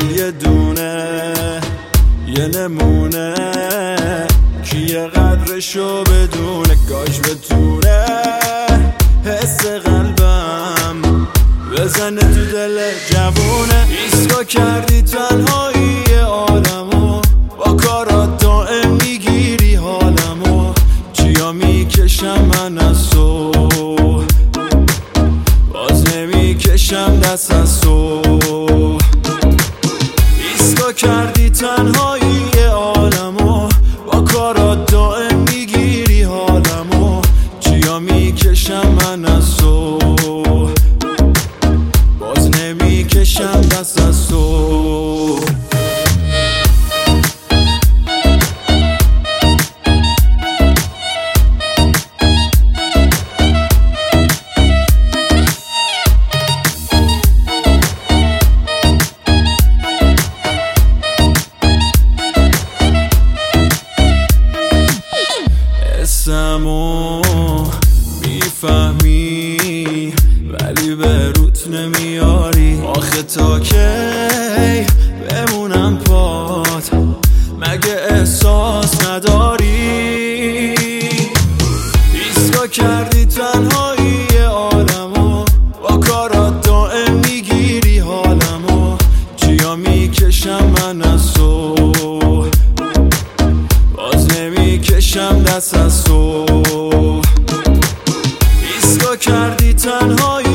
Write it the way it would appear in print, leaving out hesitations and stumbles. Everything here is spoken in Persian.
دل یه دونه یه نمونه کیه قدرشو بدونه گاش بتونه حس قلبم بزنه تو دل جوونه ایسکا کردی تنهایی عالمو با کارات دائم میگیری حالمو چیا میکشم من از تو باز نمیکشم دست از تو ایسکا کردی تنهایی عالمو با کارات دائم میگیری حالمو چیا میکشم من از تو باز نمیکشم دست از تو اسمو میفهمی ولی به روت نمیاری آخه تا کی بمونم پات مگه احساس نداری ایسکا کردی تنهایی عالمو با کارات دائم میگیری حالمو چیا میکشم من از تو باز نمیکشم دست از تو ایسکا کردی تنهایی